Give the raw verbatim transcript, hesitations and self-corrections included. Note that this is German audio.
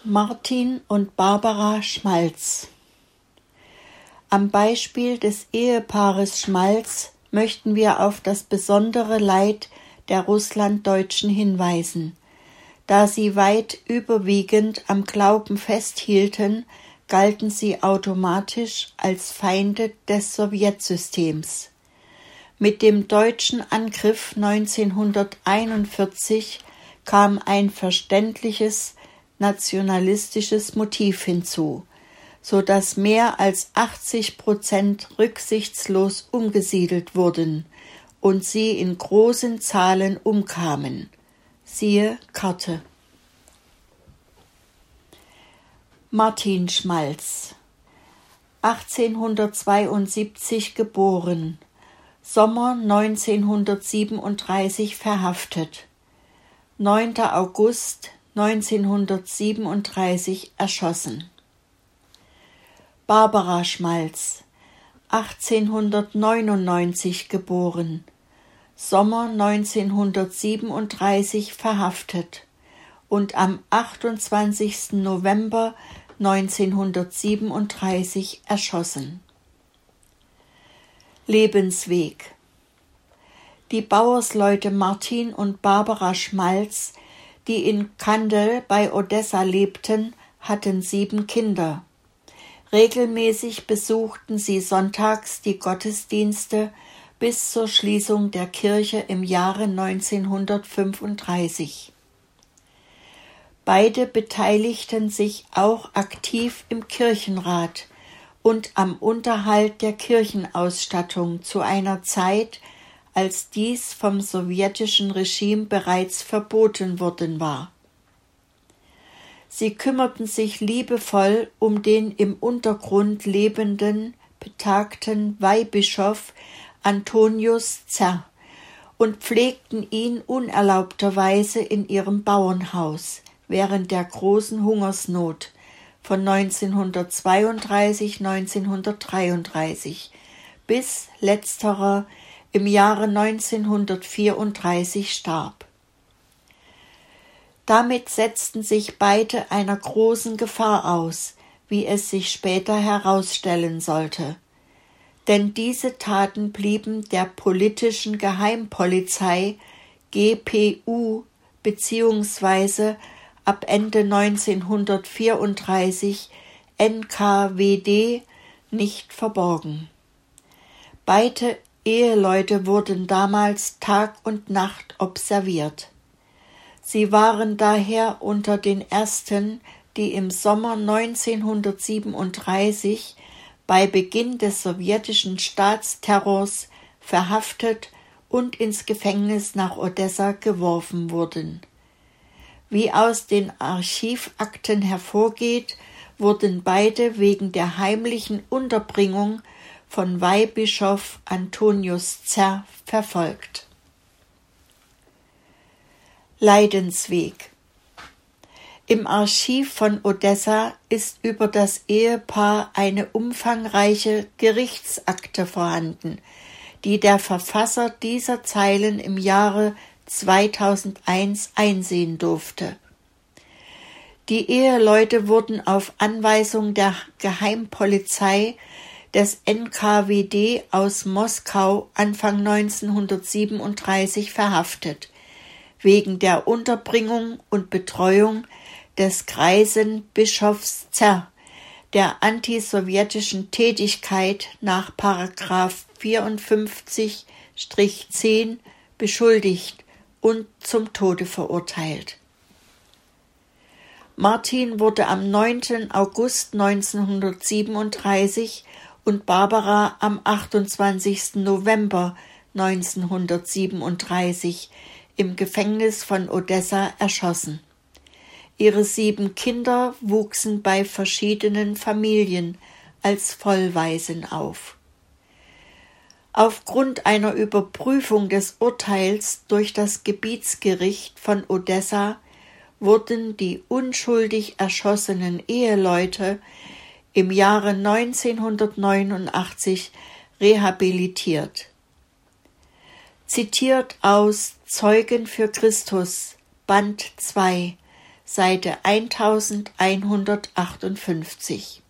Martin und Barbara Schmalz. Am Beispiel des Ehepaares Schmalz möchten wir auf das besondere Leid der Russlanddeutschen hinweisen. Da sie weit überwiegend am Glauben festhielten, galten sie automatisch als Feinde des Sowjetsystems. Mit dem deutschen Angriff neunzehnhunderteinundvierzig kam ein verständliches nationalistisches Motiv hinzu, so dass mehr als achtzig Prozent rücksichtslos umgesiedelt wurden und sie in großen Zahlen umkamen. Siehe Karte. Martin Schmalz, achtzehnhundertzweiundsiebzig geboren, Sommer neunzehnhundertsiebenunddreißig verhaftet, neunter August neunzehnhundertsiebenunddreißig erschossen. Barbara Schmalz, achtzehnhundertneunundneunzig geboren, Sommer neunzehnhundertsiebenunddreißig verhaftet und am achtundzwanzigsten November neunzehnhundertsiebenunddreißig erschossen. Lebensweg. Die Bauersleute Martin und Barbara Schmalz, die in Kandel bei Odessa lebten, hatten sieben Kinder. Regelmäßig besuchten sie sonntags die Gottesdienste bis zur Schließung der Kirche im Jahre neunzehnhundertfünfunddreißig. Beide beteiligten sich auch aktiv im Kirchenrat und am Unterhalt der Kirchenausstattung zu einer Zeit, als dies vom sowjetischen Regime bereits verboten worden war. Sie kümmerten sich liebevoll um den im Untergrund lebenden, betagten Weihbischof Antonius Zerr und pflegten ihn unerlaubterweise in ihrem Bauernhaus während der großen Hungersnot von neunzehnhundertzweiunddreißig bis neunzehnhundertdreiunddreißig, bis letzterer im Jahre neunzehnhundertvierunddreißig starb. Damit setzten sich beide einer großen Gefahr aus, wie es sich später herausstellen sollte. Denn diese Taten blieben der politischen Geheimpolizei G P U bzw. ab Ende neunzehnhundertvierunddreißig N K W D nicht verborgen. Beide Eheleute wurden damals Tag und Nacht observiert. Sie waren daher unter den ersten, die im Sommer neunzehnhundertsiebenunddreißig bei Beginn des sowjetischen Staatsterrors verhaftet und ins Gefängnis nach Odessa geworfen wurden. Wie aus den Archivakten hervorgeht, wurden beide wegen der heimlichen Unterbringung von Weihbischof Antonius Zerr verfolgt. Leidensweg. Im Archiv von Odessa ist über das Ehepaar eine umfangreiche Gerichtsakte vorhanden, die der Verfasser dieser Zeilen im Jahre zweitausendeins einsehen durfte. Die Eheleute wurden auf Anweisung der Geheimpolizei des N K W D aus Moskau Anfang neunzehnhundertsiebenunddreißig verhaftet, wegen der Unterbringung und Betreuung des greisen Bischofs Zerr, der antisowjetischen Tätigkeit nach Paragraph vierundfünfzig zehn beschuldigt und zum Tode verurteilt. Martin wurde am neunten August neunzehnhundertsiebenunddreißig und Barbara am achtundzwanzigsten November neunzehnhundertsiebenunddreißig im Gefängnis von Odessa erschossen. Ihre sieben Kinder wuchsen bei verschiedenen Familien als Vollwaisen auf. Aufgrund einer Überprüfung des Urteils durch das Gebietsgericht von Odessa wurden die unschuldig erschossenen Eheleute im Jahre neunzehnhundertneunundachtzig rehabilitiert. Zitiert aus Zeugen für Christus, Band zwei, Seite eintausendeinhundertachtundfünfzig.